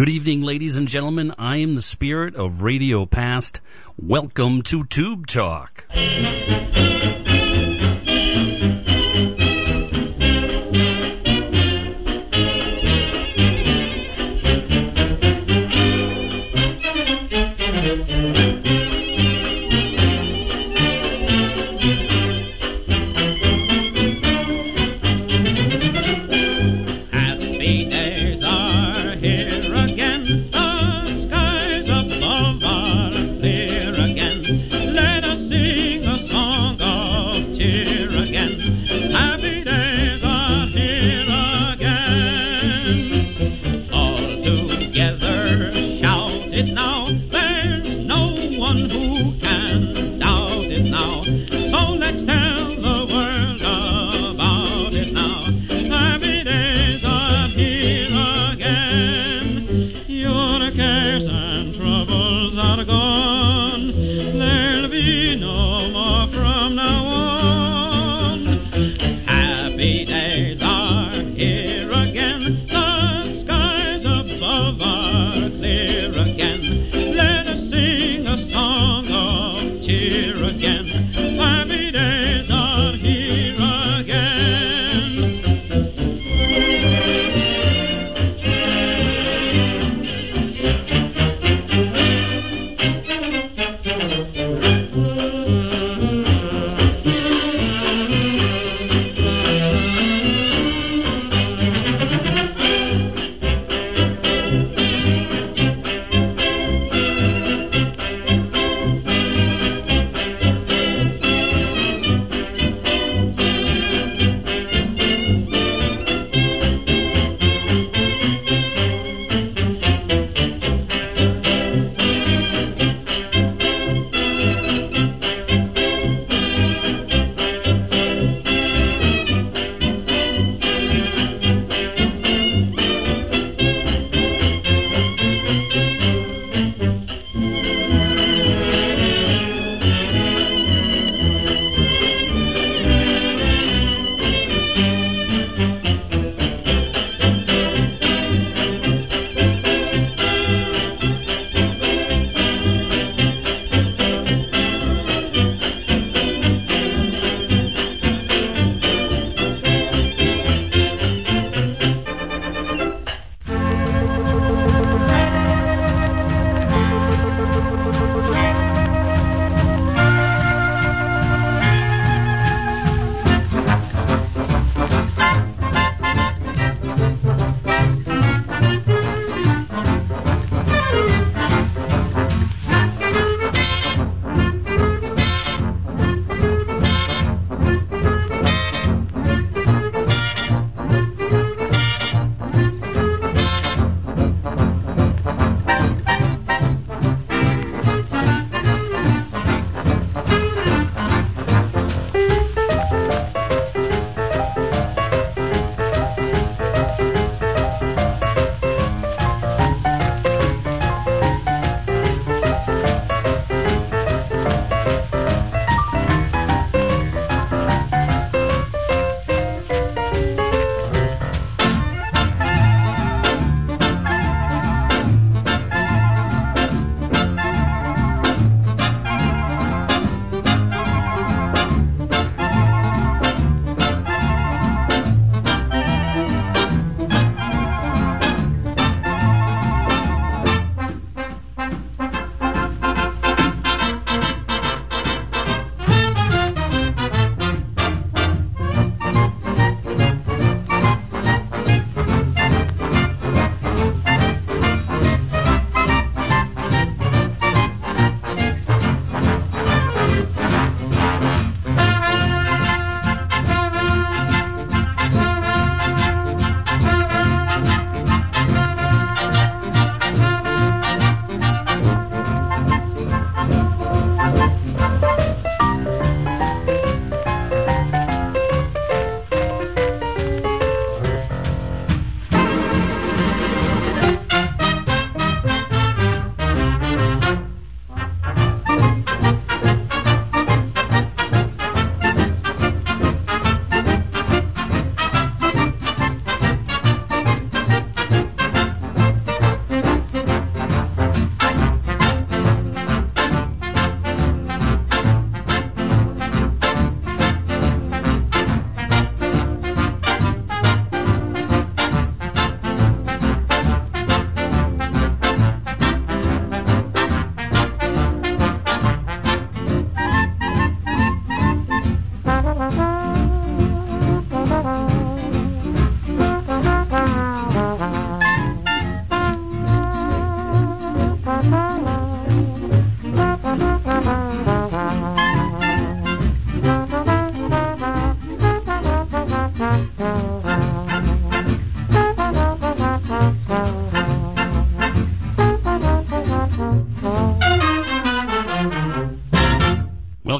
Good evening, ladies and gentlemen. I am the spirit of Radio Past. Welcome to Tube Talk. Let us sing a song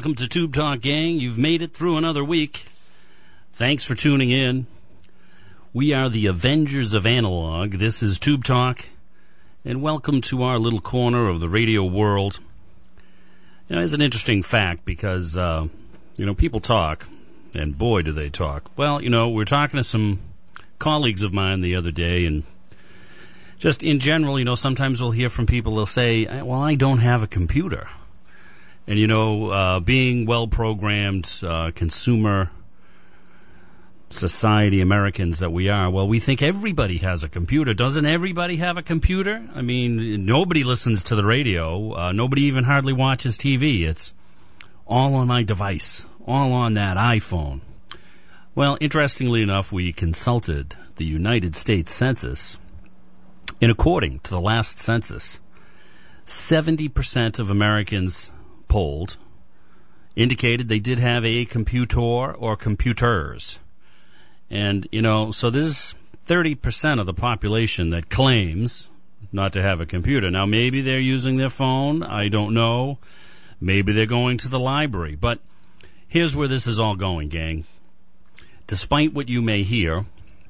Welcome to Tube Talk, gang. You've made it through another week. Thanks for tuning in. We are the Avengers of Analog. This is Tube Talk, and welcome to our little corner of the radio world. You know, it's an interesting fact because, people talk, and boy, do they talk. Well, we're talking to some colleagues of mine the other day, and just in general, sometimes we'll hear from people, they'll say, well, I don't have a computer. And, being well-programmed consumer society Americans that we are, well, we think everybody has a computer. Doesn't everybody have a computer? I mean, nobody listens to the radio. Nobody even hardly watches TV. It's all on my device, all on that iPhone. Well, interestingly enough, we consulted the United States Census, and according to the last census, 70% of Americans polled indicated they did have a computer or computers. And, so there's 30% of the population that claims not to have a computer. Now, maybe they're using their phone. I don't know. Maybe they're going to the library. But here's where this is all going, gang. Despite what you may hear,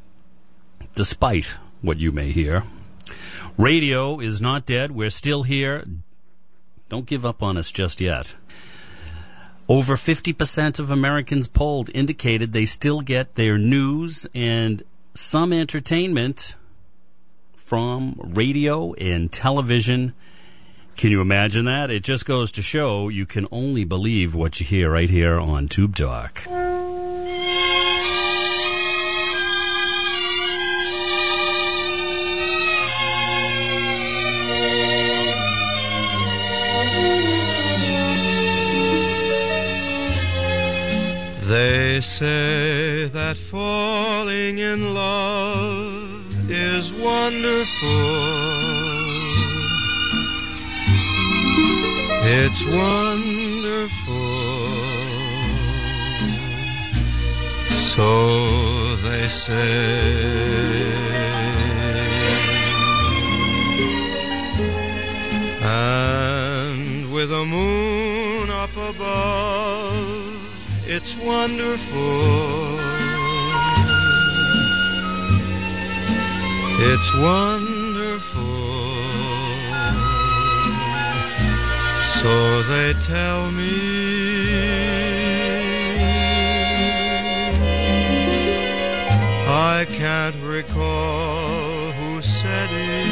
radio is not dead. We're still here. Don't give up on us just yet. Over 50% of Americans polled indicated they still get their news and some entertainment from radio and television. Can you imagine that? It just goes to show you can only believe what you hear right here on Tube Talk. They say that falling in love is wonderful. It's wonderful. So they say. And with a moon up above, it's wonderful. It's wonderful. So they tell me. I can't recall who said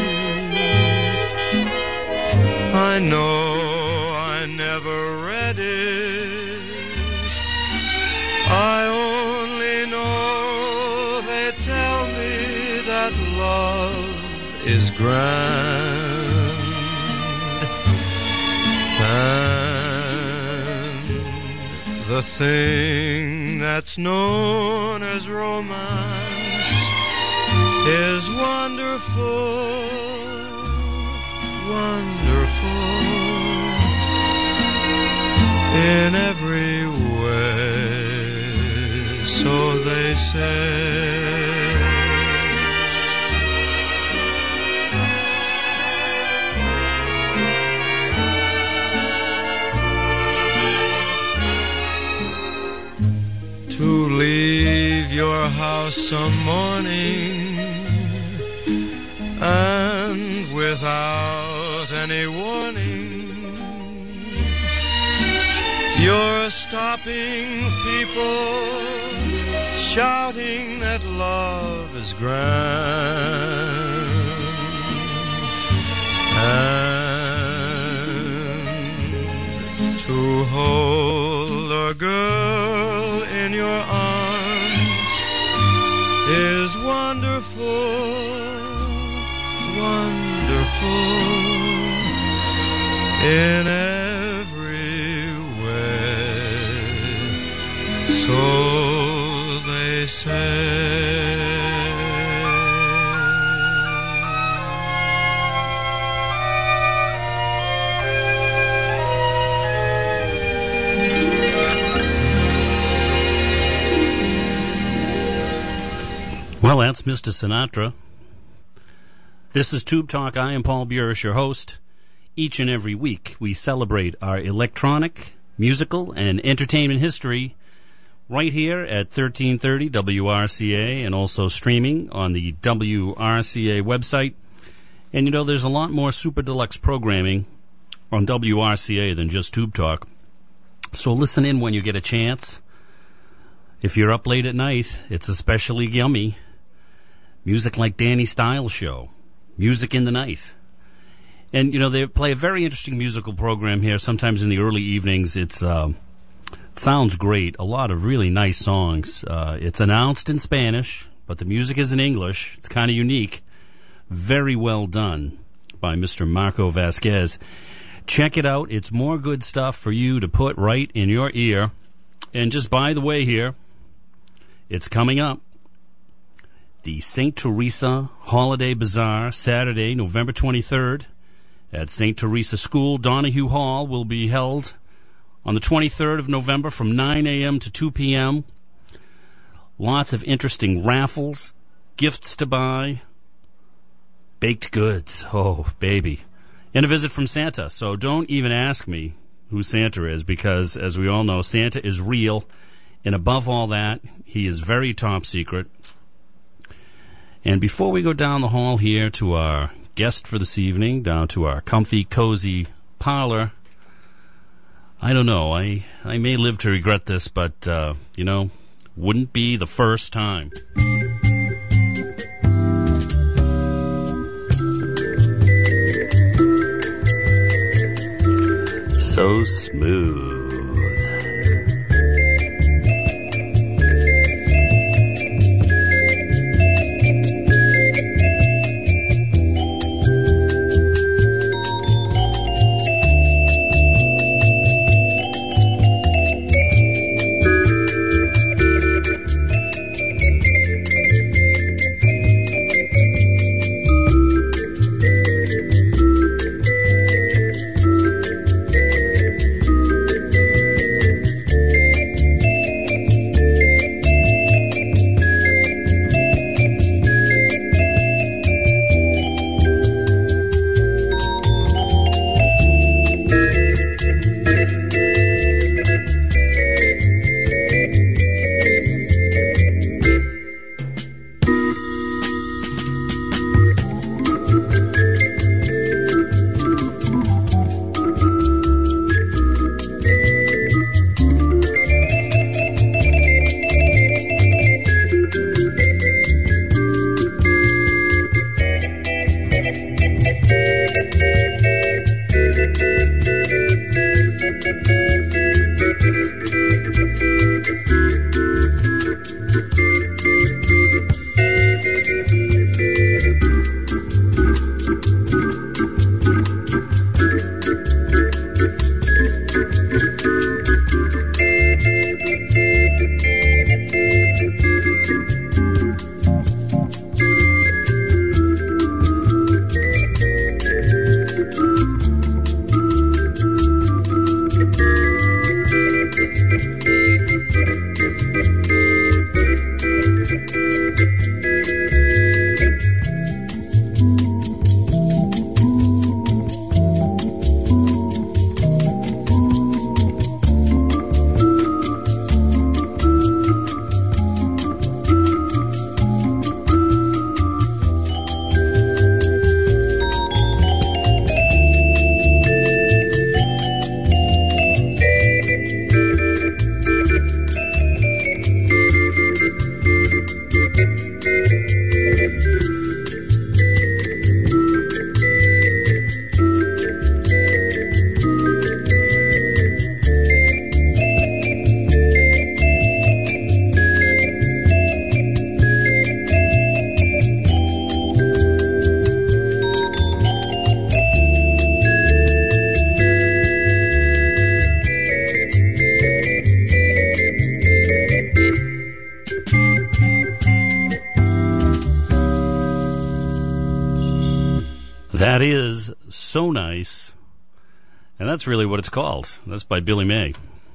it. I know I never read it. I only know they tell me that love is grand, and the thing that's known as romance is wonderful, wonderful in every way. So they say. To leave your house some morning and without any warning, you're stopping people, shouting that love is grand, and to hold a girl in your arms is wonderful, wonderful in every way. So they say. Well, that's Mr. Sinatra. This is Tube Talk. I am Paul Burish, your host. Each and every week, we celebrate our electronic, musical and entertainment history right here at 1330 WRCA and also streaming on the WRCA website. And you know, there's a lot more Super Deluxe programming on WRCA than just Tube Talk. So listen in when you get a chance. If you're up late at night, it's especially yummy. Music like Danny Styles' show, Music in the Night. And, you know, they play a very interesting musical program here, sometimes in the early evenings. It sounds great, a lot of really nice songs. It's announced in Spanish, but the music is in English. It's kind of unique. Very well done by Mr. Marco Vasquez. Check it out. It's more good stuff for you to put right in your ear. And just by the way here, it's coming up. The St. Teresa Holiday Bazaar, Saturday, November 23rd, at St. Teresa School, Donahue Hall, will be held on the 23rd of November from 9 a.m. to 2 p.m. Lots of interesting raffles, gifts to buy, baked goods. Oh, baby. And a visit from Santa. So don't even ask me who Santa is, because, as we all know, Santa is real. And above all that, he is very top secret. And before we go down the hall here to our guest for this evening, down to our comfy, cozy parlor, I don't know. I may live to regret this, but, you know, wouldn't be the first time. So smooth. That is So Nice, and that's really what it's called. That's by Billy May.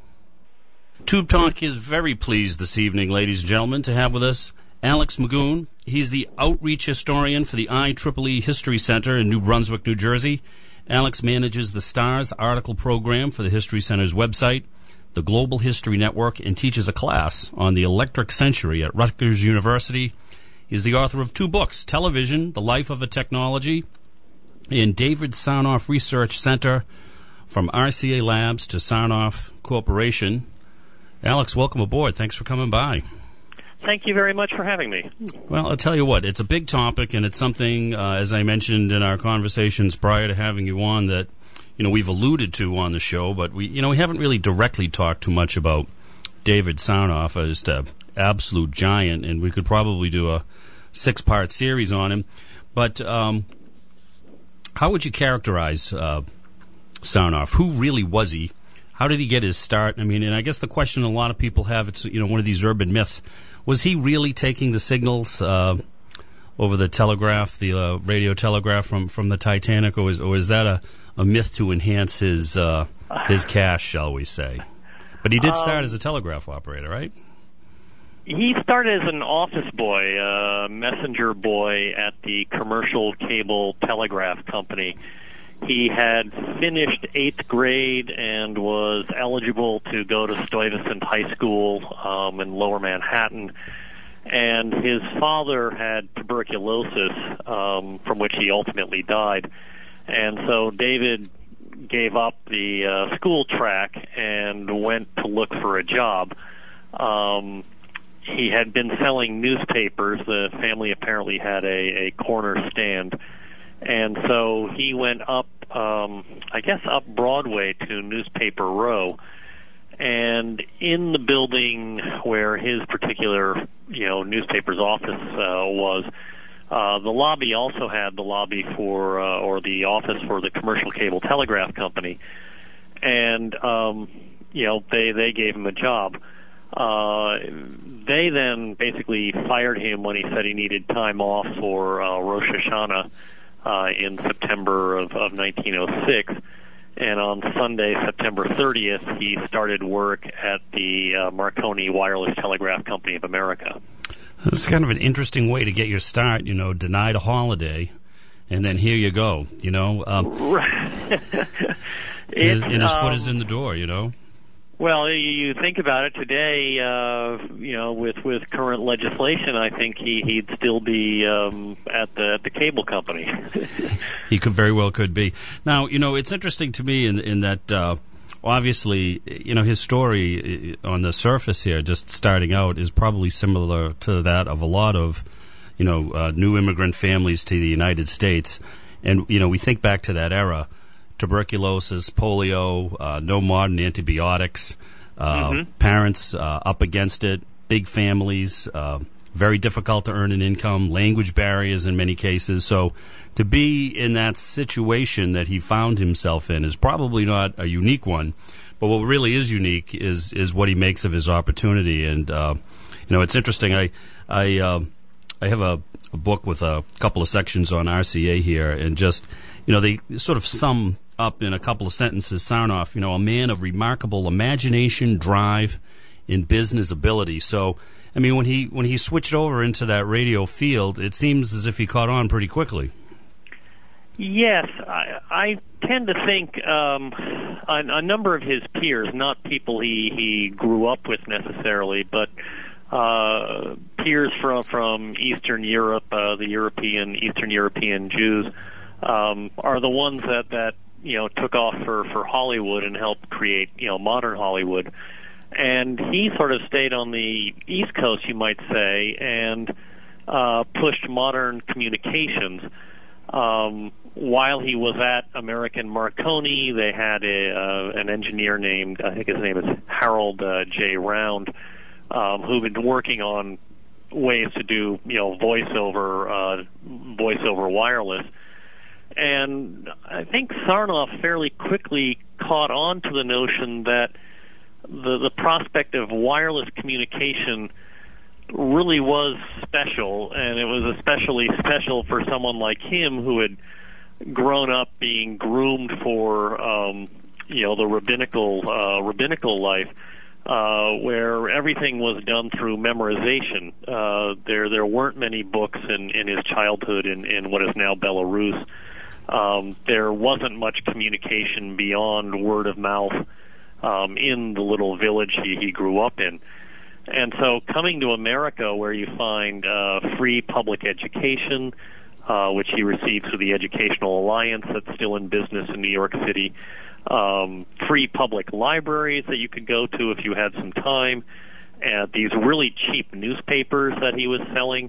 Tube Talk is very pleased this evening, ladies and gentlemen, to have with us Alex Magoon. He's the outreach historian for the IEEE History Center in New Brunswick, New Jersey. Alex manages the STARS article program for the History Center's website, the Global History Network, and teaches a class on the electric century at Rutgers University. He's the author of 2 books, Television, The Life of a Technology, and David Sarnoff Research Center, From RCA Labs to Sarnoff Corporation. Alex, welcome aboard. Thanks for coming by. Thank you very much for having me. Well, I'll tell you what, it's a big topic, and it's something, as I mentioned in our conversations prior to having you on, that we've alluded to on the show, but we haven't really directly talked too much about David Sarnoff, just an absolute giant, and we could probably do a 6-part series on him. But how would you characterize Sarnoff? Who really was he? How did he get his start? I mean, and I guess the question a lot of people have, it's one of these urban myths. Was he really taking the signals over the telegraph, the radio telegraph from the Titanic, or is that a myth to enhance his cash, shall we say? But he did start as a telegraph operator, right? He started as an office boy, messenger boy at the Commercial Cable Telegraph Company. He had finished 8th grade and was eligible to go to Stuyvesant High School in Lower Manhattan. And his father had tuberculosis, from which he ultimately died. And so David gave up the school track and went to look for a job. He had been selling newspapers. The family apparently had a corner stand. And so he went up, up Broadway to Newspaper Row. And in the building where his particular, newspaper's office was, the lobby also had the lobby for, or the office for the Commercial Cable Telegraph Company. And, they gave him a job. They then basically fired him when he said he needed time off for Rosh Hashanah in September of 1906. And on Sunday, September 30th, he started work at the Marconi Wireless Telegraph Company of America. It's kind of an interesting way to get your start, denied a holiday, and then here you go, Right. and his foot is in the door, Well, you think about it today, with current legislation, I think he'd still be at the cable company. He very well could be. Now, it's interesting to me in that obviously, his story on the surface here, just starting out, is probably similar to that of a lot of, new immigrant families to the United States. And, we think back to that era. Tuberculosis, polio, no modern antibiotics, parents up against it, big families, very difficult to earn an income, language barriers in many cases. So to be in that situation that he found himself in is probably not a unique one. But what really is unique is what he makes of his opportunity. And, it's interesting. I have a book with a couple of sections on RCA here, and just, they sort of sum up in a couple of sentences Sarnoff, a man of remarkable imagination, drive, and business ability. So, I mean, when he switched over into that radio field, it seems as if he caught on pretty quickly. Yes, I tend to think a number of his peers, not people he grew up with necessarily, but peers from Eastern Europe, the Eastern European Jews, are the ones that took off for Hollywood and helped create, modern Hollywood. And he sort of stayed on the East Coast, you might say, and pushed modern communications. While he was at American Marconi, they had an engineer named, I think his name is Harold J. Round, who'd been working on ways to do, voiceover wireless. And I think Sarnoff fairly quickly caught on to the notion that the prospect of wireless communication really was special, and it was especially special for someone like him who had grown up being groomed for the rabbinical life, where everything was done through memorization. There weren't many books in his childhood in what is now Belarus. there wasn't much communication beyond word of mouth in the little village he grew up in. And so coming to America, where you find free public education, which he received through the Educational Alliance that's still in business in New York City, free public libraries that you could go to if you had some time, and these really cheap newspapers that he was selling.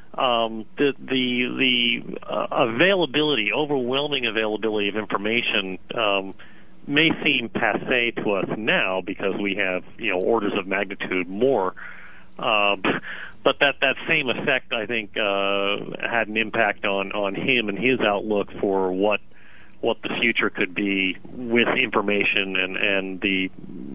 The availability, overwhelming availability of information may seem passé to us now because we have, orders of magnitude more. But that same effect, I think, had an impact on him and his outlook for what the future could be with information and the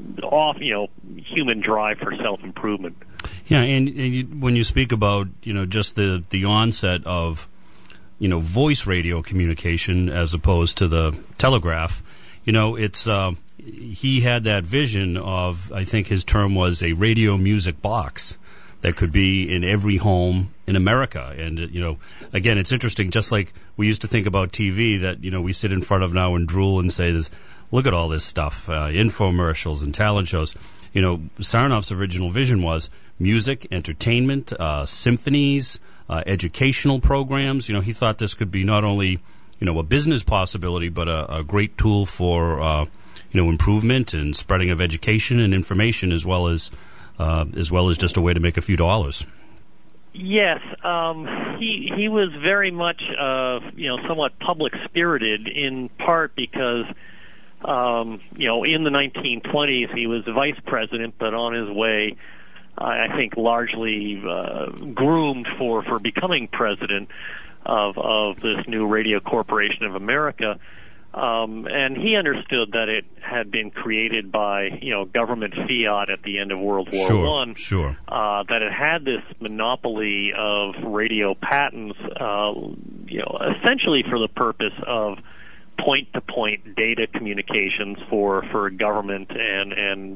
human drive for self-improvement. Yeah, and when you speak about, just the onset of, voice radio communication as opposed to the telegraph, it's he had that vision of, I think his term was a radio music box that could be in every home in America. And, again, it's interesting, just like we used to think about TV that, we sit in front of now and drool and say, look at all this stuff, infomercials and talent shows. Sarnoff's original vision was music, entertainment, symphonies, educational programs. He thought this could be not only, a business possibility, but a great tool for, improvement and spreading of education and information, as well as just a way to make a few dollars. Yes, he was very much, somewhat public spirited, in part because, in the 1920s he was vice president, but on his way, I think, largely groomed for becoming president of this new Radio Corporation of America. And he understood that it had been created by, government fiat at the end of World War I. Sure. That it had this monopoly of radio patents, essentially for the purpose of point-to-point data communications for government and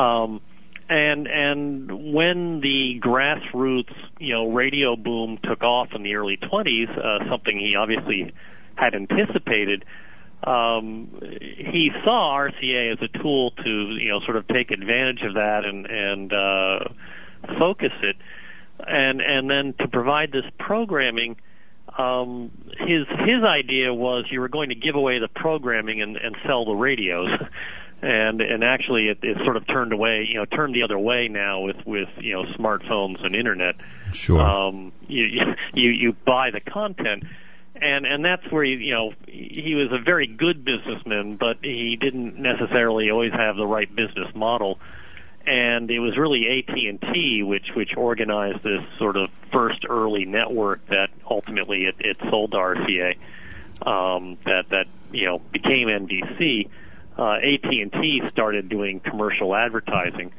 when the grassroots, radio boom took off in the early 20s, something he obviously had anticipated. He saw RCA as a tool to, sort of take advantage of that and focus it, and then to provide this programming. His idea was you were going to give away the programming and sell the radios, and actually it sort of turned the other way now with smartphones and internet. Sure. You buy the content. And that's where he was a very good businessman, but he didn't necessarily always have the right business model. And it was really AT&T which organized this sort of first early network that ultimately it sold to RCA. That became NBC. AT&T started doing commercial advertising,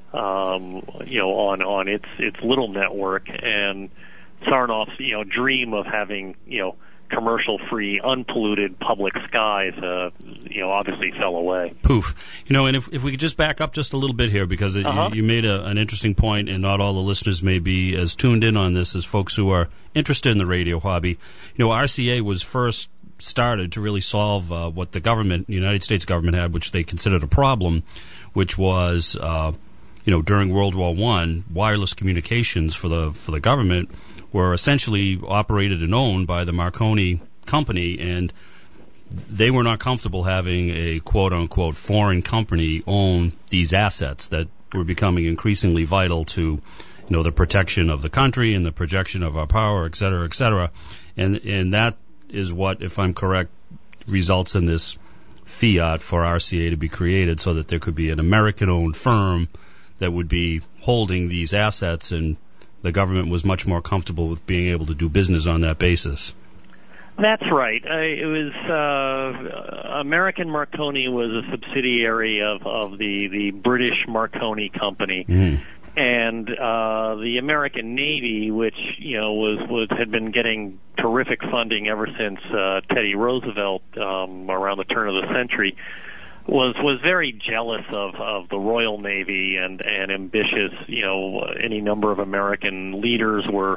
on its little network, and Sarnoff's dream of having commercial-free, unpolluted public skies, obviously fell away. Poof. And if we could just back up just a little bit here, because you made an interesting point, and not all the listeners may be as tuned in on this as folks who are interested in the radio hobby. RCA was first started to really solve what the United States government had, which they considered a problem, which was, during World War I, wireless communications for the government were essentially operated and owned by the Marconi company, and they were not comfortable having a quote-unquote foreign company own these assets that were becoming increasingly vital to, the protection of the country and the projection of our power, et cetera, et cetera. And that is what, if I'm correct, results in this fiat for RCA to be created so that there could be an American-owned firm that would be holding these assets, and the government was much more comfortable with being able to do business on that basis. That's right. It was American Marconi was a subsidiary of the British Marconi Company, and the American Navy, which had been getting terrific funding ever since Teddy Roosevelt around the turn of the century, was very jealous of the Royal Navy and ambitious. Any number of American leaders were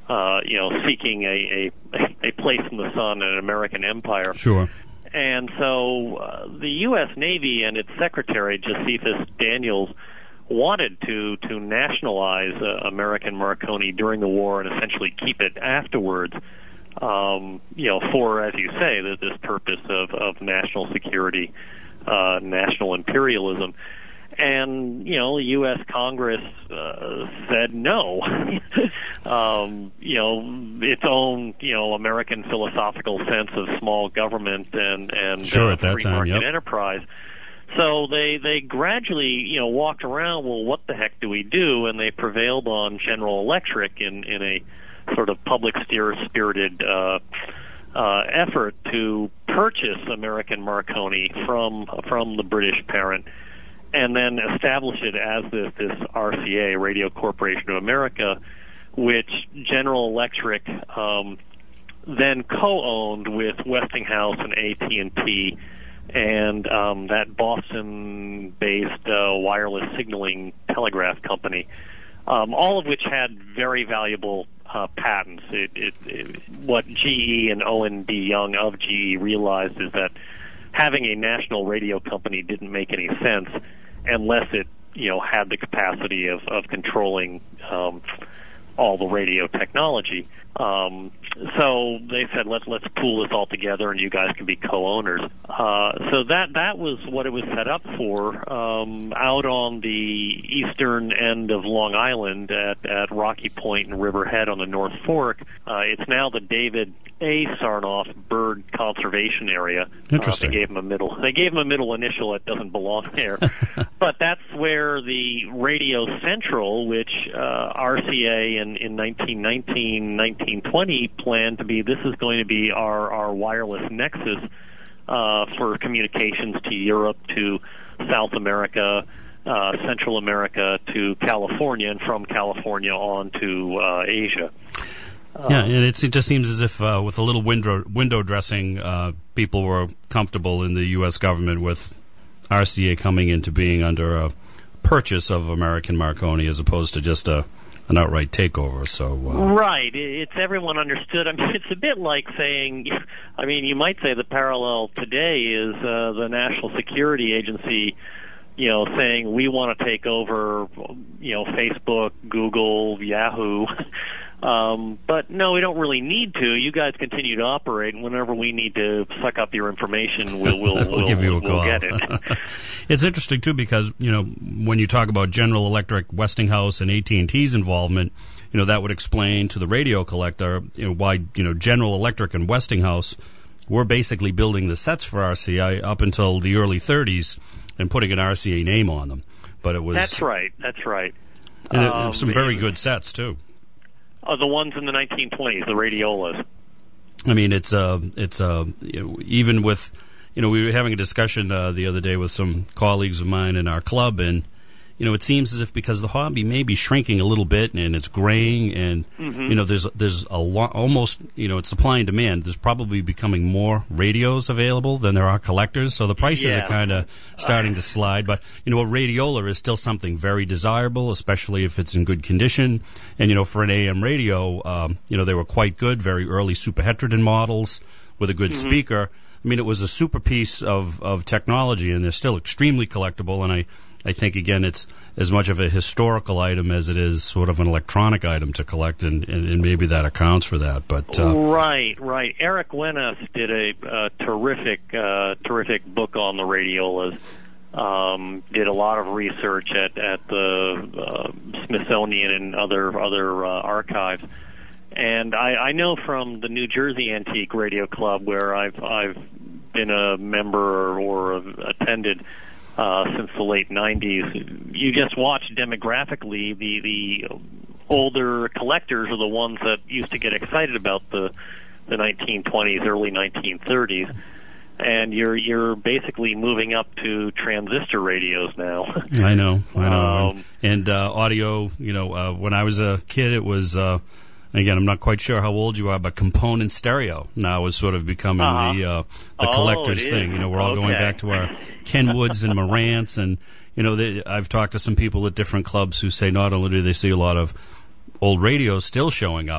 seeking a place in the sun and an American empire. Sure. And so the U.S. Navy and its Secretary, Josephus Daniels, wanted to nationalize American Marconi during the war and essentially keep it afterwards, for, as you say, this purpose of national security, national imperialism. And, the U.S. Congress said no. Its own, American philosophical sense of small government and sure, at that free time, market yep. enterprise. So they gradually, walked around, well, what the heck do we do? And they prevailed on General Electric in a sort of public-spirited effort to purchase American Marconi from the British parent, and then establish it as this RCA, Radio Corporation of America, which General Electric then co-owned with Westinghouse and AT&T, and that Boston-based wireless signaling telegraph company, all of which had very valuable patents. What GE and Owen D. Young of GE realized is that having a national radio company didn't make any sense unless it, had the capacity of controlling all the radio technology. So they said, let's pool this all together, and you guys can be co-owners. So that was what it was set up for. Out on the eastern end of Long Island at Rocky Point and Riverhead on the North Fork, it's now the David A. Sarnoff Bird Conservation Area. Interesting. They gave him a middle initial that doesn't belong there. But that's where the Radio Central, which RCA in 1919, 1920 planned to be, this is going to be our wireless nexus for communications to Europe, to South America, Central America, to California, and from California on to Asia. Yeah, and it just seems as if with a little window dressing, people were comfortable in the U.S. government with RCA coming into being under a purchase of American Marconi as opposed to just an outright takeover. So right, it's everyone understood. I mean, it's a bit like saying, you might say the parallel today is the National Security Agency, saying we want to take over, Facebook, Google, Yahoo. But no, we don't really need to. You guys continue to operate, and whenever we need to suck up your information, we'll give you a call. We'll get it. It's interesting too because when you talk about General Electric, Westinghouse, and AT&T's involvement, that would explain to the radio collector why General Electric and Westinghouse were basically building the sets for RCA up until the early 30s and putting an RCA name on them. But it was That's right. And some very good sets too. The ones in the 1920s, the radiolas. I mean, it's even with, we were having a discussion the other day with some colleagues of mine in our club, and it seems as if because the hobby may be shrinking a little bit and it's graying, and there's a lot, almost it's supply and demand. There's probably becoming more radios available than there are collectors, so the prices are kind of starting to slide. But a radiola is still something very desirable, especially if it's in good condition. And for an AM radio, they were quite good, very early Super Heterodyne models with a good speaker. I mean, it was a super piece of technology, and they're still extremely collectible. And I think, again, it's as much of a historical item as it is sort of an electronic item to collect, and maybe that accounts for that. But Right. Eric Wenas did a terrific book on the radiolas. Did a lot of research at the Smithsonian and other archives. And I know from the New Jersey Antique Radio Club, where I've been a member or attended since the late 90s, you just watch demographically the older collectors are the ones that used to get excited about the 1920s, early 1930s, and you're basically moving up to transistor radios now. I know. And audio, when I was a kid, it was. Again, I'm not quite sure how old you are, but component stereo now is sort of becoming the collector's thing. We're all going back to our Kenwoods and Marantz, and I've talked to some people at different clubs who say not only do they see a lot of old radios still showing up,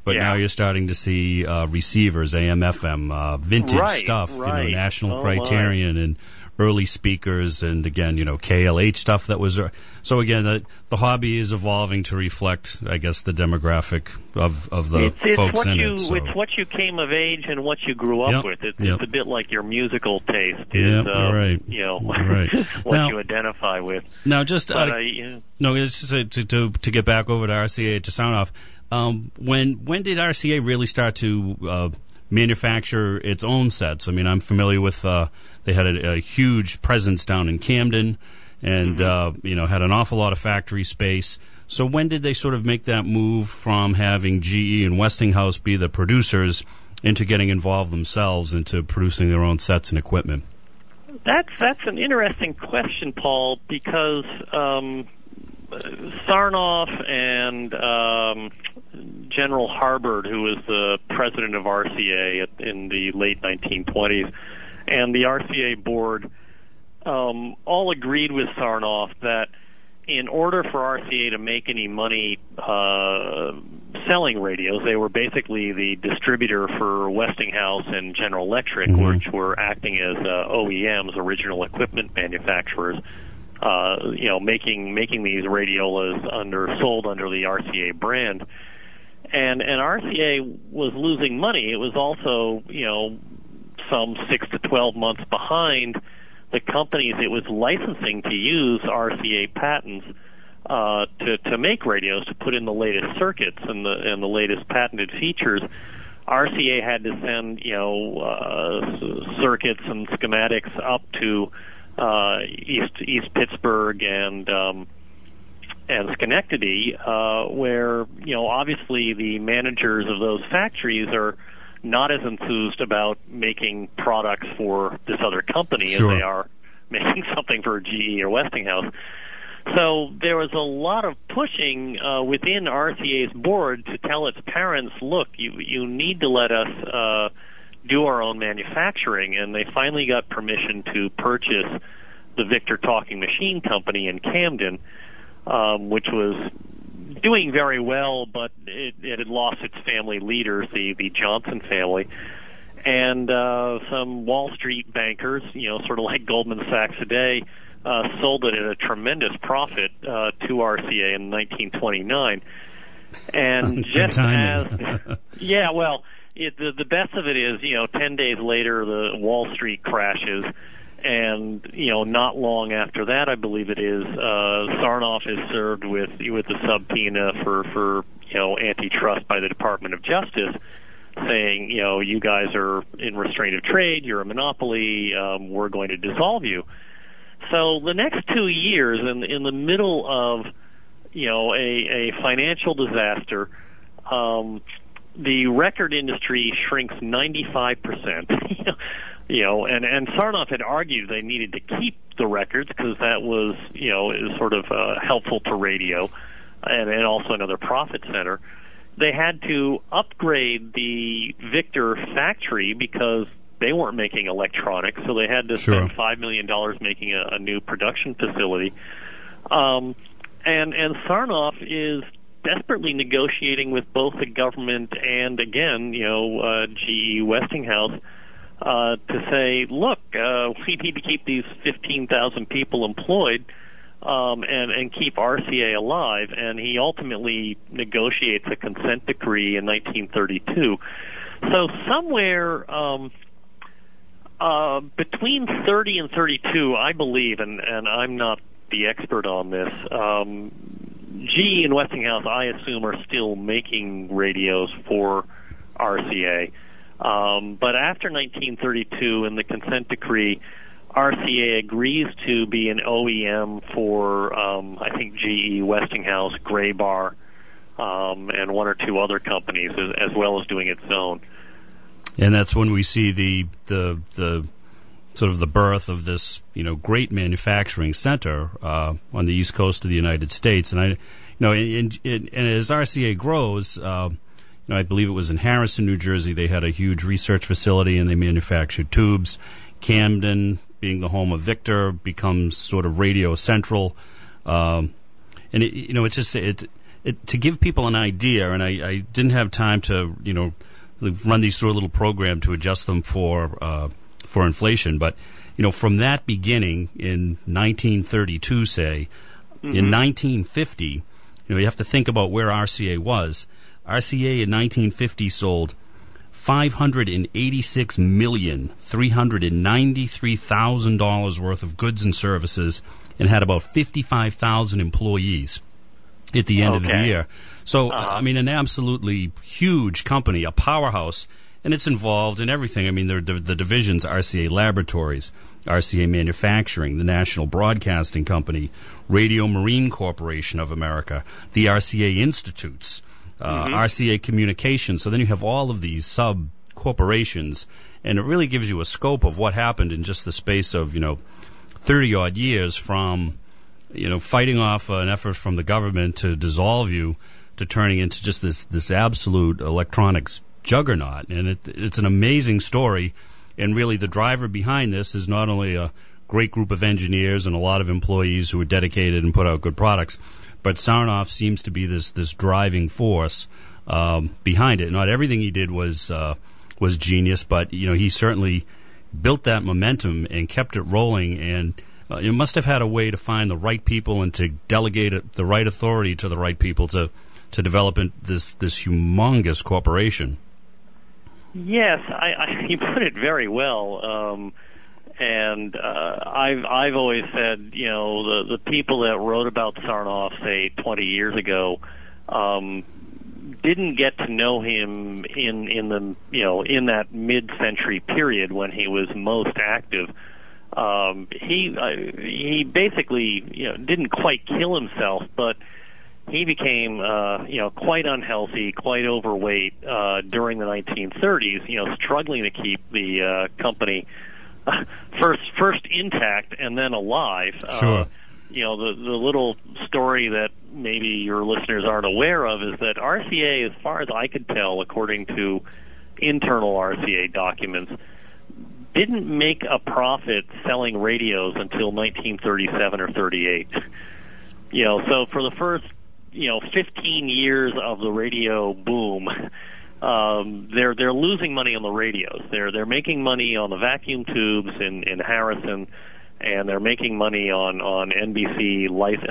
But now you're starting to see receivers, AM, FM, vintage stuff, National Criterion and early speakers, and again, KLH stuff that was. So again, the hobby is evolving to reflect, I guess, the demographic of the folks in it. So. It's what you came of age and what you grew up with. It's a bit like your musical taste is, right. what you identify with. Now, just it's just to get back over to RCA to sound off. When did RCA really start to manufacture its own sets? I mean, I'm familiar with they had a huge presence down in Camden, and had an awful lot of factory space. So when did they sort of make that move from having GE and Westinghouse be the producers into getting involved themselves into producing their own sets and equipment? That's an interesting question, Paul, because Sarnoff and General Harbord, who was the president of RCA in the late 1920s, and the RCA board all agreed with Sarnoff that in order for RCA to make any money selling radios, they were basically the distributor for Westinghouse and General Electric, which were acting as OEMs, original equipment manufacturers. Making these radiolas sold under the RCA brand, and RCA was losing money. It was also some 6 to 12 months behind the companies it was licensing to use RCA patents to make radios, to put in the latest circuits and the latest patented features. RCA had to send circuits and schematics up to East Pittsburgh and Schenectady, where obviously the managers of those factories are not as enthused about making products for this other company as they are making something for GE or Westinghouse. So there was a lot of pushing within RCA's board to tell its parents, look, you need to let us do our own manufacturing, and they finally got permission to purchase the Victor Talking Machine Company in Camden, which was doing very well, but it had lost its family leaders, the Johnson family, and some Wall Street bankers, sort of like Goldman Sachs today, sold it at a tremendous profit to RCA in 1929. And just as the best of it is, 10 days later, the Wall Street crashes, and not long after that, I believe it is, Sarnoff is served with a subpoena for antitrust by the Department of Justice, saying you guys are in restraint of trade, you're a monopoly, we're going to dissolve you. So the next 2 years, in the middle of a financial disaster, the record industry shrinks 95%. And Sarnoff had argued they needed to keep the records because that was, is sort of helpful to radio and also another profit center. They had to upgrade the Victor factory because they weren't making electronics, so they had to spend $5 million making a new production facility. And Sarnoff is desperately negotiating with both the government and, again, GE Westinghouse, to say, look, we need to keep these 15,000 people employed and keep RCA alive. And he ultimately negotiates a consent decree in 1932. So somewhere between 30 and 32, I believe, and I'm not the expert on this, GE and Westinghouse, I assume, are still making radios for RCA. But after 1932, in the consent decree, RCA agrees to be an OEM for, I think, GE, Westinghouse, Graybar, and one or two other companies, as well as doing its own. And that's when we see the sort of the birth of this, great manufacturing center on the East Coast of the United States. And and as RCA grows, I believe it was in Harrison, New Jersey, they had a huge research facility and they manufactured tubes. Camden, being the home of Victor, becomes sort of radio central. And it's to give people an idea, and I didn't have time to, run these through a little program to adjust them for inflation, but, from that beginning in 1932, say, in 1950, you have to think about where RCA was. RCA in 1950 sold $586,393,000 worth of goods and services and had about 55,000 employees at the end of the year. So, an absolutely huge company, a powerhouse, and it's involved in everything. The divisions, RCA Laboratories, RCA Manufacturing, the National Broadcasting Company, Radio Marine Corporation of America, the RCA Institutes, RCA Communications. So then you have all of these sub-corporations, and it really gives you a scope of what happened in just the space of, 30-odd years from, fighting off an effort from the government to dissolve you to turning into just this absolute electronics juggernaut. And it's an amazing story, and really the driver behind this is not only a great group of engineers and a lot of employees who are dedicated and put out good products, but Sarnoff seems to be this driving force behind it. Not everything he did was genius, but he certainly built that momentum and kept it rolling, and you must have had a way to find the right people and to delegate the right authority to the right people to develop this humongous corporation. Yes, you put it very well. And I've always said, the people that wrote about Sarnoff, say 20 years ago, didn't get to know him in that mid-century period when he was most active. He basically didn't quite kill himself, but he became quite unhealthy, quite overweight during the 1930s. Struggling to keep the company first intact and then alive. Sure. The little story that maybe your listeners aren't aware of is that RCA, as far as I could tell, according to internal RCA documents, didn't make a profit selling radios until 1937 or 38. So for the first 15 years of the radio boom, they're losing money on the radios. They're making money on the vacuum tubes in Harrison, and they're making money on NBC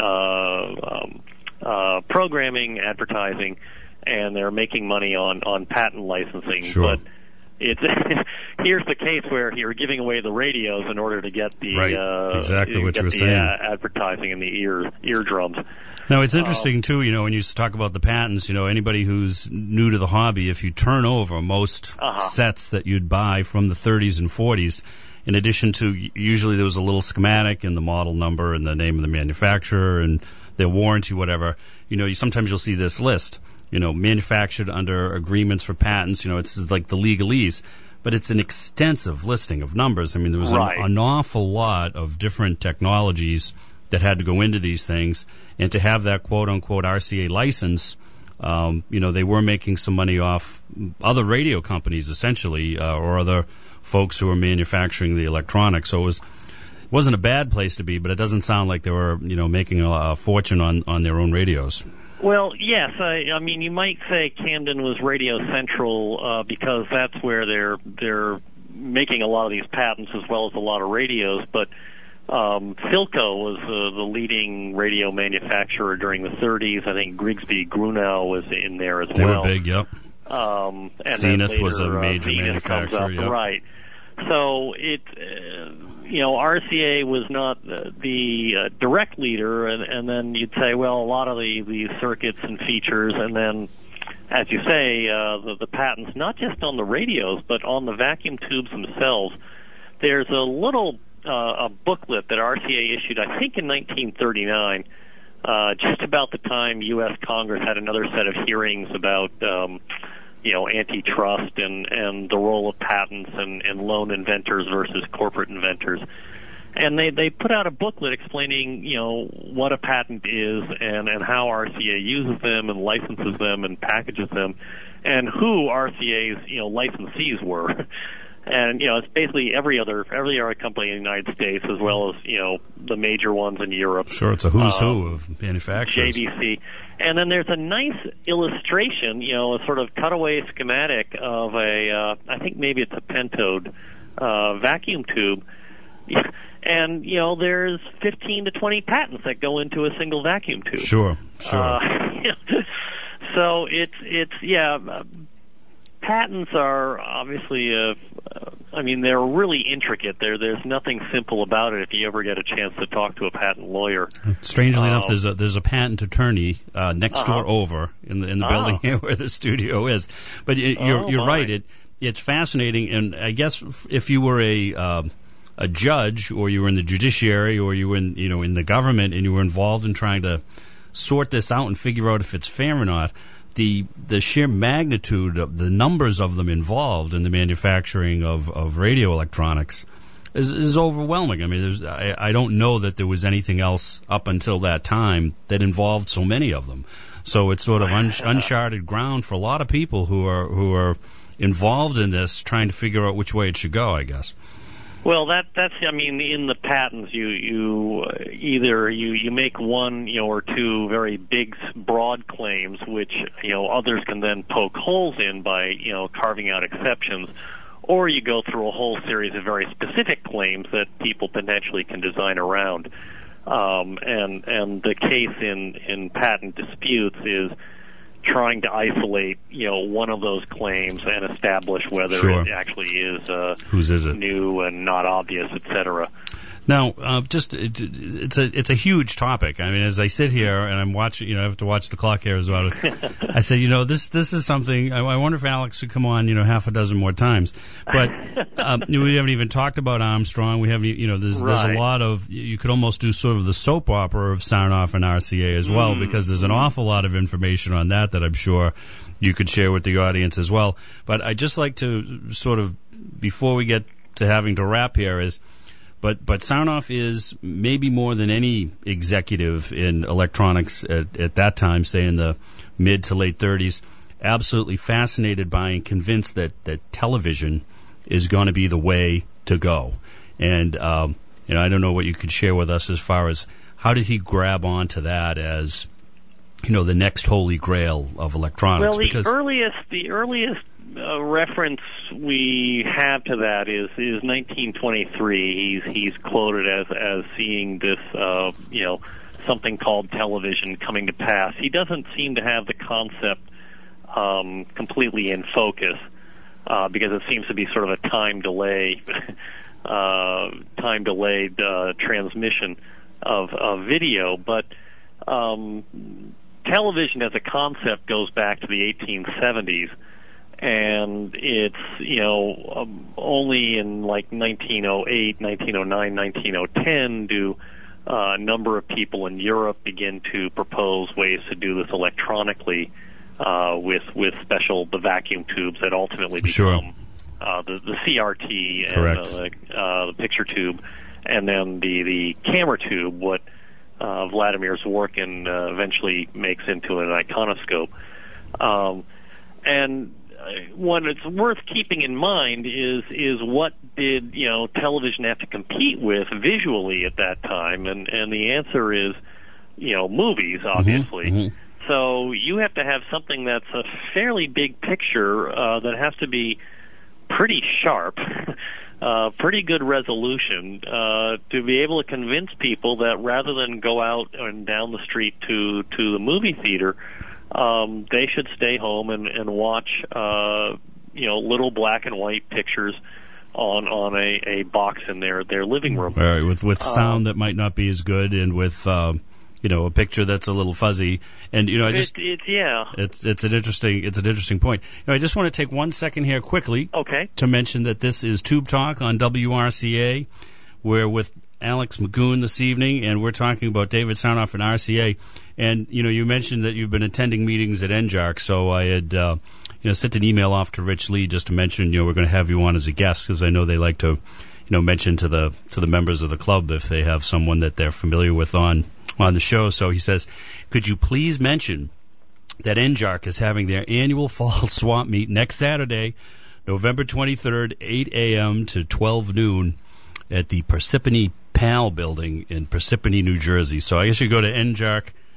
programming, advertising, and they're making money on patent licensing. Sure. But here's the case where you're giving away the radios in order to get the exactly what you were saying, advertising in the eardrums. Now, it's interesting, too, when you talk about the patents, anybody who's new to the hobby, if you turn over most sets that you'd buy from the 30s and 40s, in addition to, usually there was a little schematic and the model number and the name of the manufacturer and their warranty, whatever, sometimes you'll see this list, manufactured under agreements for patents, it's like the legalese, but it's an extensive listing of numbers. There was an awful lot of different technologies that had to go into these things, and to have that quote-unquote RCA license, they were making some money off other radio companies, essentially, or other folks who were manufacturing the electronics. So it wasn't a bad place to be, but it doesn't sound like they were, making a fortune on their own radios. Well, yes. You might say Camden was Radio Central because that's where they're making a lot of these patents as well as a lot of radios, but Philco was the leading radio manufacturer during the 30s. I think Grigsby Grunow was in there as well. They were big, yep. And Zenith later, was a major Zenith manufacturer, yep. Right. So RCA was not the direct leader, and then you'd say, well, a lot of the circuits and features, and then, as you say, the patents, not just on the radios, but on the vacuum tubes themselves. There's a little a booklet that RCA issued, I think in 1939, just about the time U.S. Congress had another set of hearings about antitrust and the role of patents and lone inventors versus corporate inventors. And they put out a booklet explaining, what a patent is and how RCA uses them and licenses them and packages them, and who RCA's, licensees were. And, it's basically every other company in the United States, as well as, the major ones in Europe. Sure, it's a who's who of manufacturers. JVC. And then there's a nice illustration, a sort of cutaway schematic of I think maybe it's a Pentode vacuum tube. And, there's 15 to 20 patents that go into a single vacuum tube. Sure. So patents are obviously, they're really intricate. There's nothing simple about it if you ever get a chance to talk to a patent lawyer. Strangely enough, there's a patent attorney next door over in the building here where the studio is. But you're right. It's fascinating, and I guess if you were a judge, or you were in the judiciary, or you were in the government, and you were involved in trying to sort this out and figure out if it's fair or not, the sheer magnitude of the numbers of them involved in the manufacturing of radio electronics is overwhelming. I mean, I don't know that there was anything else up until that time that involved so many of them. So it's sort of uncharted ground for a lot of people who are involved in this, trying to figure out which way it should go, I guess. Well, that's in the patents, you either make one, or two very big, broad claims, which, others can then poke holes in by, carving out exceptions, or you go through a whole series of very specific claims that people potentially can design around. And the case in patent disputes is trying to isolate, one of those claims and establish whether it actually is whose is it? New and not obvious, etc. Now, it's a huge topic. I mean, as I sit here and I'm watching, I have to watch the clock here as well. I said, this is something. I wonder if Alex would come on, half a dozen more times. But we haven't even talked about Armstrong. We haven't, there's a lot of. You could almost do sort of the soap opera of Sarnoff and RCA as well, because there's an awful lot of information on that I'm sure you could share with the audience as well. But I'd just like to sort of, before we get to having to wrap here, But Sarnoff is maybe more than any executive in electronics at that time, say in the mid to late 30s, absolutely fascinated by and convinced that television is going to be the way to go. And I don't know what you could share with us as far as how did he grab onto that as the next holy grail of electronics. Well, the earliest reference we have to that is 1923. He's quoted as seeing this something called television coming to pass. He doesn't seem to have the concept completely in focus because it seems to be sort of a time delayed transmission of video, but television as a concept goes back to the 1870s. And it's, only in like 1908, 1909, 1910 do a number of people in Europe begin to propose ways to do this electronically with the vacuum tubes that ultimately become the CRT and the picture tube, and then the camera tube, what Vladimir Zworykin eventually makes into an iconoscope. And what it's worth keeping in mind is what did television have to compete with visually at that time, and the answer is movies, obviously. Mm-hmm. So you have to have something that's a fairly big picture that has to be pretty sharp, pretty good resolution to be able to convince people that rather than go out and down the street to the movie theater, they should stay home and watch, little black and white pictures on a box in their living room. All right, with sound that might not be as good, and with a picture that's a little fuzzy, and it's an interesting point. I just want to take 1 second here quickly, to mention that this is Tube Talk on WRCA. We're with Alex Magoon this evening, and we're talking about David Sarnoff and RCA. And you mentioned that you've been attending meetings at NJARC, so I had sent an email off to Rich Lee just to mention we're going to have you on as a guest, because I know they like to mention to the members of the club if they have someone that they're familiar with on the show. So he says, could you please mention that NJARC is having their annual fall swap meet next Saturday, November 23rd, 8 a.m. to 12 noon at the Parsippany PAL building in Parsippany, New Jersey. So I guess you go to NJARC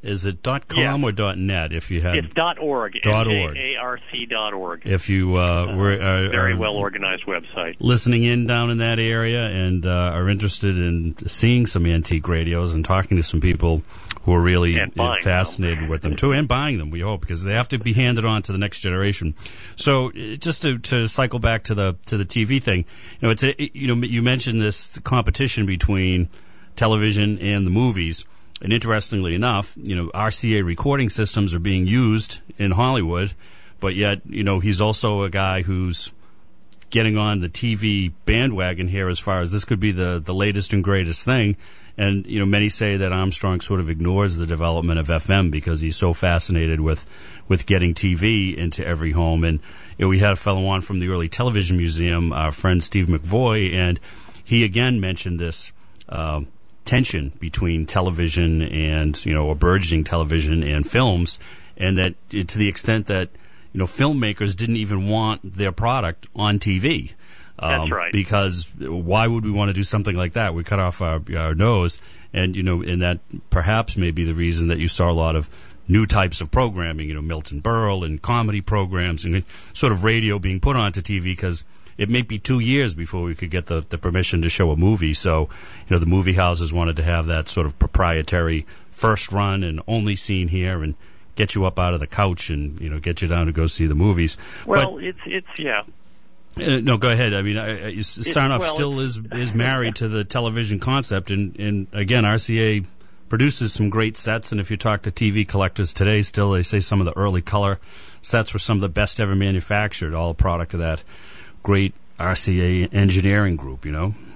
Is it .com or .net? If you had it's .org. .org. NJARC.org. If you were very well organized website. Listening in down in that area and are interested in seeing some antique radios and talking to some people who are really fascinated with them too, and buying them, we hope, because they have to be handed on to the next generation. So just to cycle back to the TV thing, you mentioned this competition between television and the movies. And interestingly enough, RCA recording systems are being used in Hollywood, but yet, he's also a guy who's getting on the TV bandwagon here as far as this could be the latest and greatest thing. And, many say that Armstrong sort of ignores the development of FM because he's so fascinated with getting TV into every home. And we had a fellow on from the early television museum, our friend Steve McVoy, and he again mentioned this tension between television and, a burgeoning television and films, and that to the extent that, filmmakers didn't even want their product on TV. That's right. Because why would we want to do something like that? We cut off our nose, and and that perhaps may be the reason that you saw a lot of new types of programming, Milton Berle and comedy programs and sort of radio being put onto TV, because it may be 2 years before we could get the permission to show a movie. So, the movie houses wanted to have that sort of proprietary first run and only seen here, and get you up out of the couch and get you down to go see the movies. Well, it's yeah. No, go ahead. I mean, Sarnoff still is married to the television concept, and again, RCA produces some great sets. And if you talk to TV collectors today, still they say some of the early color sets were some of the best ever manufactured, all a product of that great RCA engineering group.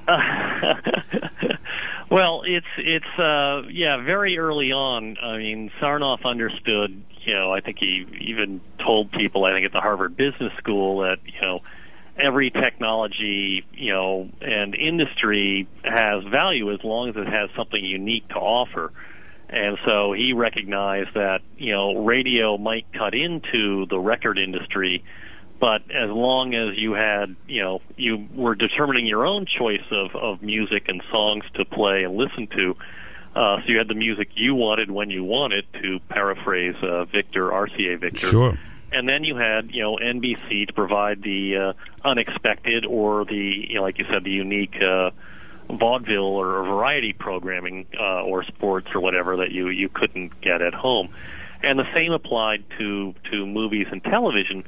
Well, it's very early on. I mean, Sarnoff understood. I think he even told people, I think at the Harvard Business School, that every technology, and industry has value as long as it has something unique to offer. And so he recognized that, radio might cut into the record industry, but as long as you had, you were determining your own choice of music and songs to play and listen to, so you had the music you wanted when you wanted, to paraphrase RCA Victor. Sure. And then you had, NBC to provide the unexpected or the, like you said, the unique vaudeville or variety programming or sports or whatever that you couldn't get at home. And the same applied to movies and television.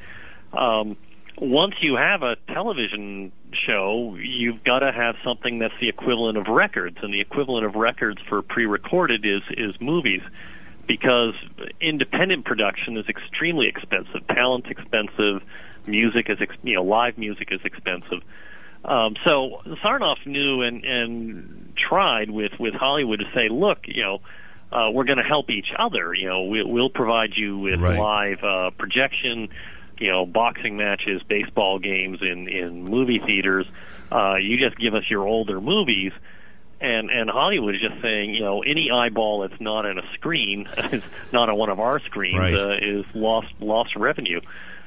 Once you have a television show, you've got to have something that's the equivalent of records, and the equivalent of records for pre-recorded is movies. Because independent production is extremely expensive, talent's expensive, music is live music is expensive. So Sarnoff knew and tried with Hollywood to say, look, we're going to help each other. We'll provide you with live projection, boxing matches, baseball games in movie theaters. You just give us your older movies. And Hollywood is just saying, any eyeball that's not on a screen, not on one of our screens, is lost revenue.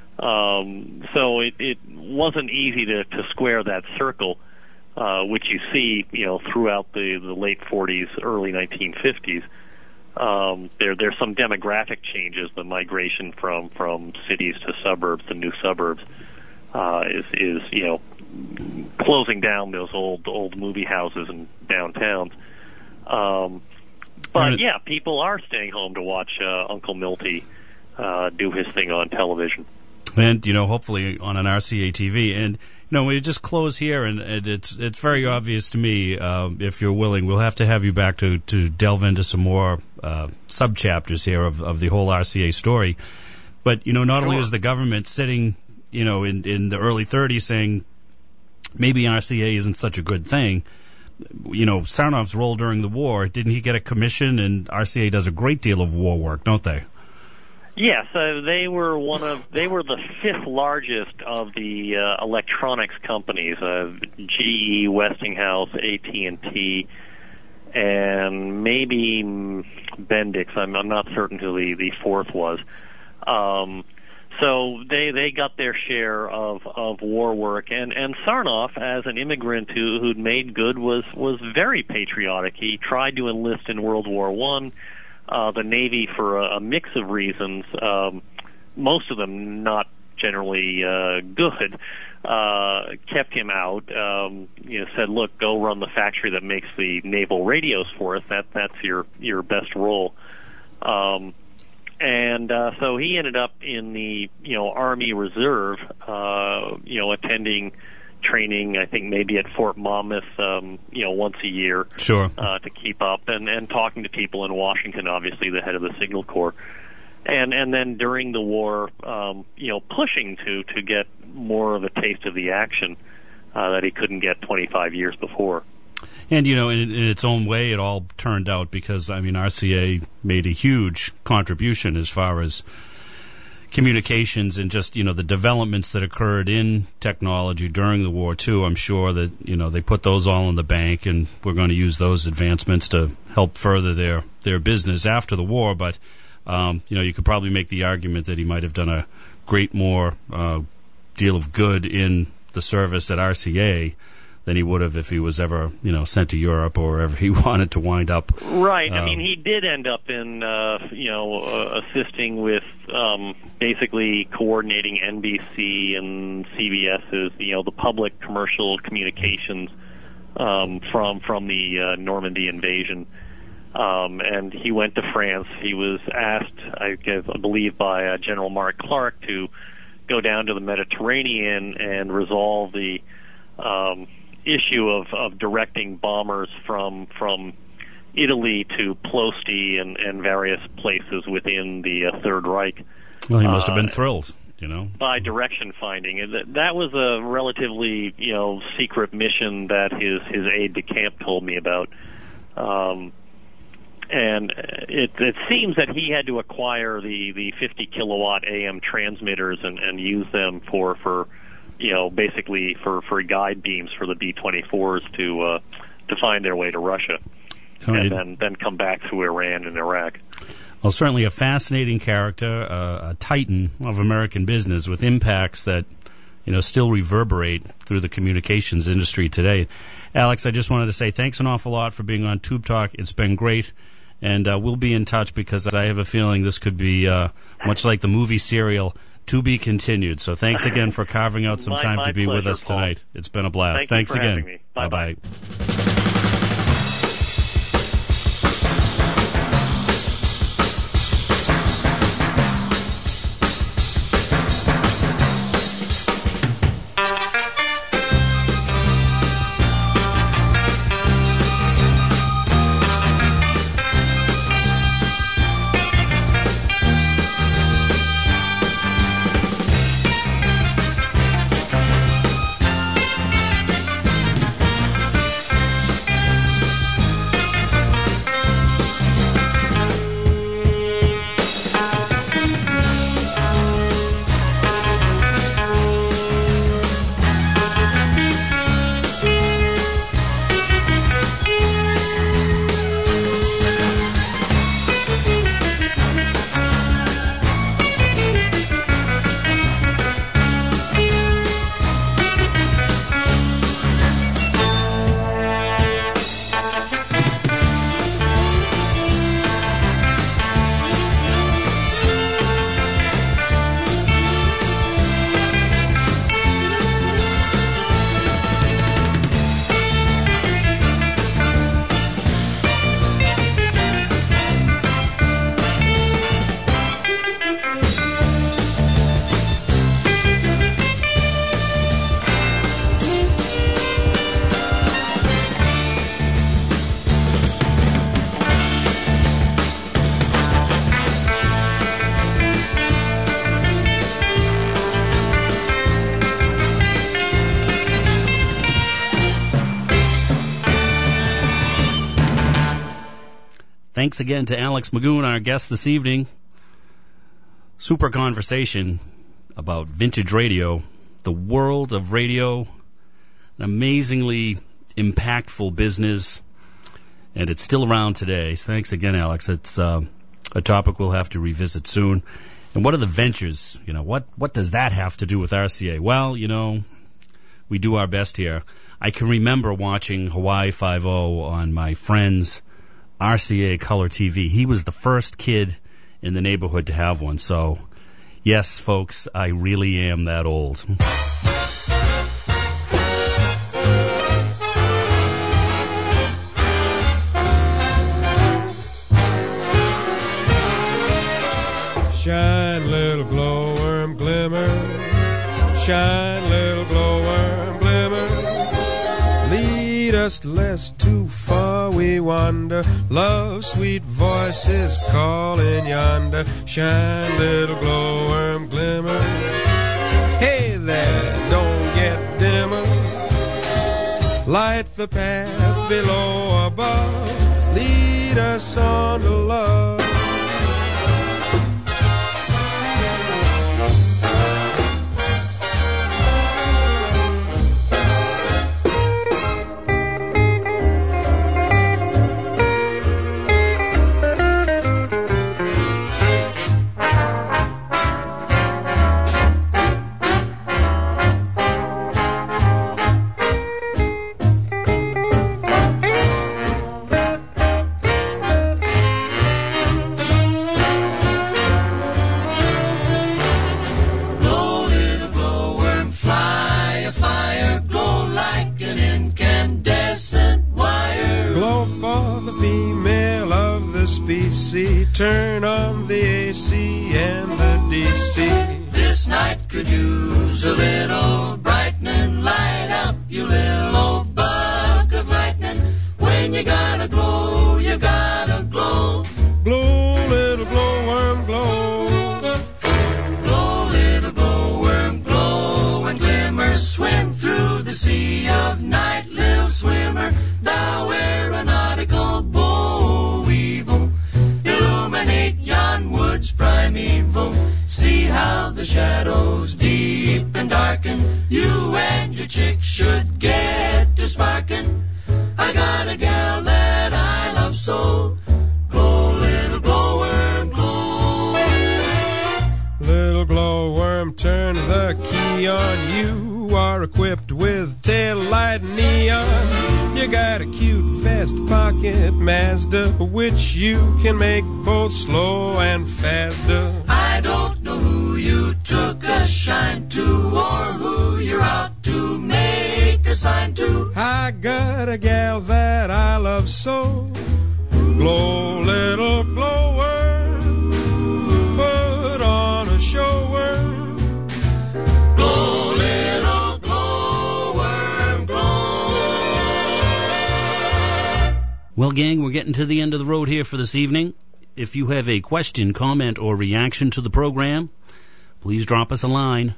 So it wasn't easy to square that circle, which you see, throughout the late 40s, early 1950s. There's some demographic changes. The migration from cities to suburbs, to new suburbs, is closing down those old movie houses and downtowns. But yeah, people are staying home to watch Uncle Milty do his thing on television. And hopefully on an RCA TV. And we just close here, and it's very obvious to me. If you're willing, we'll have to have you back to delve into some more sub chapters here of the whole RCA story. But not only is the government sitting in the early 30s saying maybe RCA isn't such a good thing. Sarnoff's role during the war, didn't he get a commission? And RCA does a great deal of war work, don't they? Yes, they were the fifth largest of the electronics companies, GE, Westinghouse, AT&T, and maybe Bendix. I'm not certain who the fourth was. So they got their share of war work, and Sarnoff, as an immigrant who'd made good, was very patriotic. He tried to enlist in World War I. the Navy, for a mix of reasons, most of them not generally good, kept him out. Said, "Look, go run the factory that makes the naval radios for us. That's your best role." So he ended up in the Army Reserve, attending training, I think maybe at Fort Monmouth, once a year, sure, to keep up, and talking to people in Washington, obviously the head of the Signal Corps, and then during the war, pushing to get more of a taste of the action that he couldn't get 25 years before. And, in its own way, it all turned out because, RCA made a huge contribution as far as communications and just, the developments that occurred in technology during the war, too. I'm sure that, they put those all in the bank, and we're going to use those advancements to help further their business after the war. But, you could probably make the argument that he might have done a great more deal of good in the service at RCA than he would have if he was ever, sent to Europe or wherever he wanted to wind up. Right. He did end up in, assisting with basically coordinating NBC and CBS's, the public commercial communications from the Normandy invasion. And he went to France. He was asked, I believe, by General Mark Clark to go down to the Mediterranean and resolve the issue of directing bombers from Italy to Ploesti and various places within the Third Reich. Well, he must have been thrilled, by direction finding. And that was a relatively secret mission that his aide-de-camp told me about. And it seems that he had to acquire the 50 kilowatt AM transmitters and use them for basically for guide beams for the B-24s to find their way to Russia, and then come back through Iran and Iraq. Well, certainly a fascinating character, a titan of American business with impacts that still reverberate through the communications industry today. Alex, I just wanted to say thanks an awful lot for being on Tube Talk. It's been great. And we'll be in touch because I have a feeling this could be much like the movie serial, to be continued. So thanks again for carving out some time to be pleasure, with us tonight. Paul. It's been a blast. Thanks again. Having me. Bye-bye. Thanks again to Alex Magoon, our guest this evening. Super conversation about vintage radio, the world of radio, an amazingly impactful business, and it's still around today. So thanks again, Alex. It's a topic we'll have to revisit soon. And what are the ventures? What does that have to do with RCA? Well, we do our best here. I can remember watching Hawaii Five-0 on my friend's RCA color TV. He was the first kid in the neighborhood to have one. So, yes, folks, I really am that old. Shine, little glowworm, glimmer. Shine, little glowworm, glimmer. Lead us lest too far we wander. Love's sweet voice is calling yonder. Shine, little glowworm, glimmer. Hey there, don't get dimmer. Light the path below, above. Lead us on to love. Turn on the AC and the DC. This night could use a little brightening. Light up, you little old bug of lightning. When you gotta glow, you gotta glow. Glow, little glowworm, glow. Glow, little glowworm, glow and glimmer. Swim through the sea of night, little swimmer. Thou aeronautical bow weevil. Illuminate yon woods primeval. See how the shadows deep and darken. You and your chick should get to sparkin'. I got a gal that I love so. Glow, little glowworm, glow. Little glowworm, turn the key on. You are equipped with tail light neon. You got a cute fast pocket Mazda, which you can make both slow and faster. I don't know who you took a shine to, or who you're out to make a sign to. I got a gal that I love so. Glow, little glowworm, put on a show worm. Glow, little glowworm, glow. Well, gang, we're getting to the end of the road here for this evening. If you have a question, comment, or reaction to the program, please drop us a line,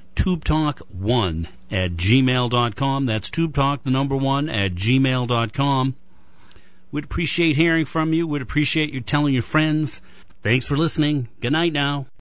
tubetalk1@gmail.com. That's tubetalk1@gmail.com. We'd appreciate hearing from you. We'd appreciate you telling your friends. Thanks for listening. Good night now.